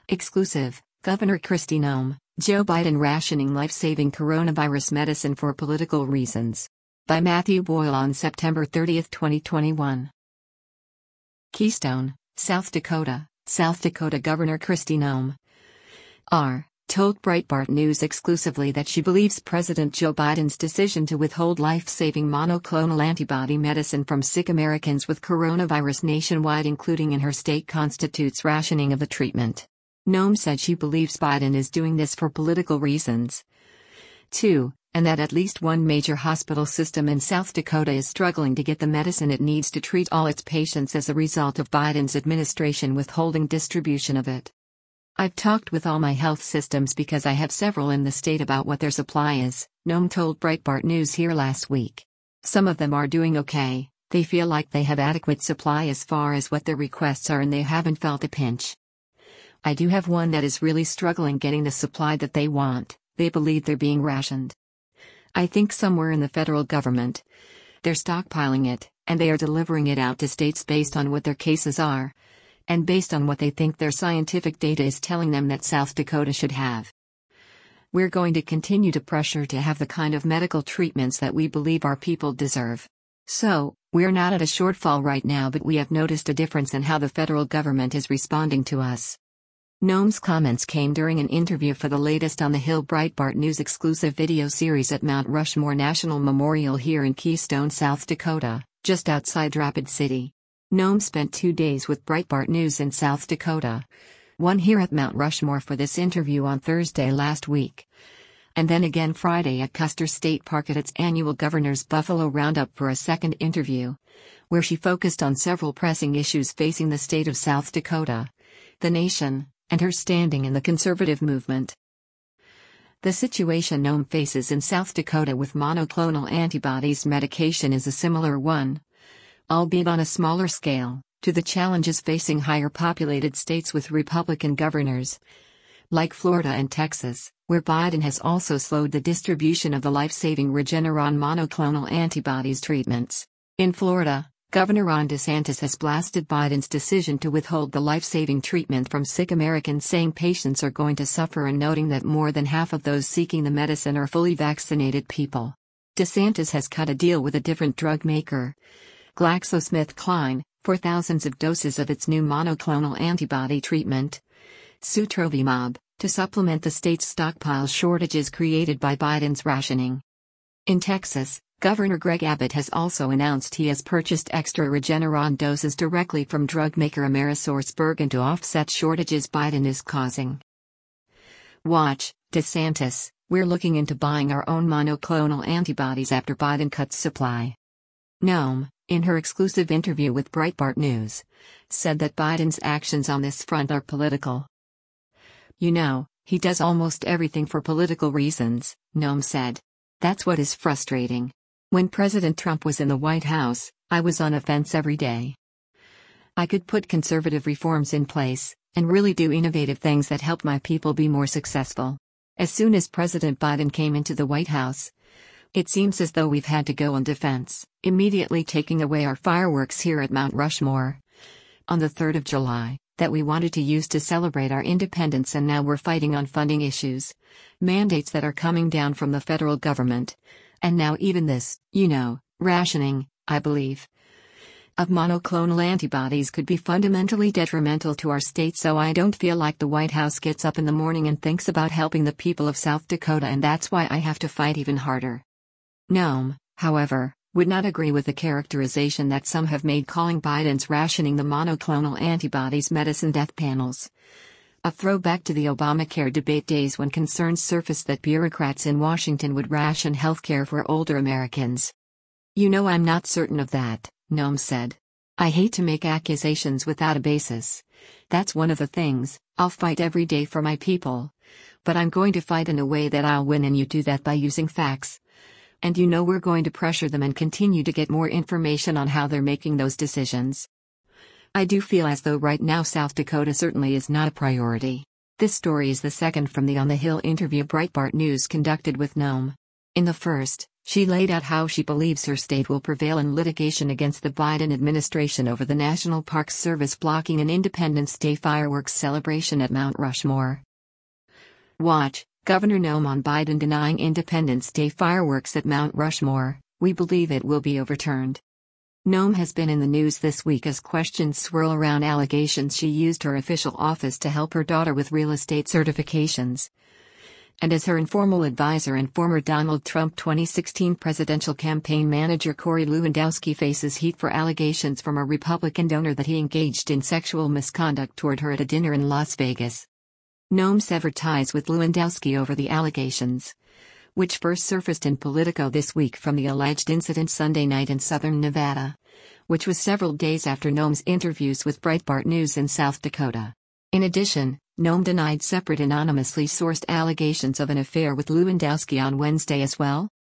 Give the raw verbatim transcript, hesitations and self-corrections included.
Exclusive, Governor Kristi Noem, Joe Biden rationing life-saving coronavirus medicine for political reasons. By Matthew Boyle on September thirtieth, twenty twenty-one. Keystone, South Dakota. South Dakota Governor Kristi Noem R. told Breitbart News exclusively that she believes President Joe Biden's decision to withhold life-saving monoclonal antibody medicine from sick Americans with coronavirus nationwide, including in her state, constitutes rationing of the treatment. Noem said she believes Biden is doing this for political reasons, too, and that at least one major hospital system in South Dakota is struggling to get the medicine it needs to treat all its patients as a result of Biden's administration withholding distribution of it. "I've talked with all my health systems because I have several in the state about what their supply is," Noem told Breitbart News here last week. "Some of them are doing okay, they feel like they have adequate supply as far as what their requests are, and they haven't felt a pinch. I do have one that is really struggling getting the supply that they want. They believe they're being rationed. I think somewhere in the federal government, they're stockpiling it, and they are delivering it out to states based on what their cases are, and based on what they think their scientific data is telling them that South Dakota should have. We're going to continue to pressure to have the kind of medical treatments that we believe our people deserve. So, we're not at a shortfall right now, but we have noticed a difference in how the federal government is responding to us." Noem's comments came during an interview for the latest on the Hill Breitbart News exclusive video series at Mount Rushmore National Memorial here in Keystone, South Dakota, just outside Rapid City. Noem spent two days with Breitbart News in South Dakota, one here at Mount Rushmore for this interview on Thursday last week, and then again Friday at Custer State Park at its annual Governor's Buffalo Roundup for a second interview, where she focused on several pressing issues facing the state of South Dakota, the nation, and her standing in the conservative movement. The situation Noem faces in South Dakota with monoclonal antibodies medication is a similar one, albeit on a smaller scale, to the challenges facing higher populated states with Republican governors, like Florida and Texas, where Biden has also slowed the distribution of the life-saving Regeneron monoclonal antibodies treatments. In Florida, Governor Ron DeSantis has blasted Biden's decision to withhold the life-saving treatment from sick Americans, saying patients are going to suffer, and noting that more than half of those seeking the medicine are fully vaccinated people. DeSantis has cut a deal with a different drug maker, GlaxoSmithKline, for thousands of doses of its new monoclonal antibody treatment, Sotrovimab, to supplement the state's stockpile shortages created by Biden's rationing. In Texas, Governor Greg Abbott has also announced he has purchased extra Regeneron doses directly from drug maker AmerisourceBergen to offset shortages Biden is causing. Watch, DeSantis, we're looking into buying our own monoclonal antibodies after Biden cuts supply. Noem, in her exclusive interview with Breitbart News, said that Biden's actions on this front are political. "You know, he does almost everything for political reasons," Noem said. "That's what is frustrating. When President Trump was in the White House, I was on a fence every day. I could put conservative reforms in place, and really do innovative things that help my people be more successful. As soon as President Biden came into the White House, it seems as though we've had to go on defense, immediately taking away our fireworks here at Mount Rushmore on the third of July, that we wanted to use to celebrate our independence, and now we're fighting on funding issues, mandates that are coming down from the federal government, and now even this, you know, rationing, I believe, of monoclonal antibodies could be fundamentally detrimental to our state, so I don't feel like the White House gets up in the morning and thinks about helping the people of South Dakota, and that's why I have to fight even harder." Noem, however, would not agree with the characterization that some have made calling Biden's rationing the monoclonal antibodies medicine death panels, a throwback to the Obamacare debate days when concerns surfaced that bureaucrats in Washington would ration healthcare for older Americans. "You know, I'm not certain of that," Noem said. "I hate to make accusations without a basis. That's one of the things I'll fight every day for my people. But I'm going to fight in a way that I'll win, and you do that by using facts. And you know, we're going to pressure them and continue to get more information on how they're making those decisions. I do feel as though right now South Dakota certainly is not a priority." This story is the second from the On the Hill interview Breitbart News conducted with Noem. In the first, She laid out how she believes her state will prevail in litigation against the Biden administration over the National Park Service blocking an Independence Day fireworks celebration at Mount Rushmore. Watch, Governor Noem on Biden denying Independence Day fireworks at Mount Rushmore. We believe it will be overturned. Noem has been in the news this week as questions swirl around allegations she used her official office to help her daughter with real estate certifications. And as her informal advisor and former Donald Trump twenty sixteen presidential campaign manager Corey Lewandowski faces heat for allegations from a Republican donor that he engaged in sexual misconduct toward her at a dinner in Las Vegas. Noem severed ties with Lewandowski over the allegations, which first surfaced in Politico this week from the alleged incident Sunday night in southern Nevada, which was several days after Noem's interviews with Breitbart News in South Dakota. In addition, Noem denied separate anonymously sourced allegations of an affair with Lewandowski on Wednesday as well.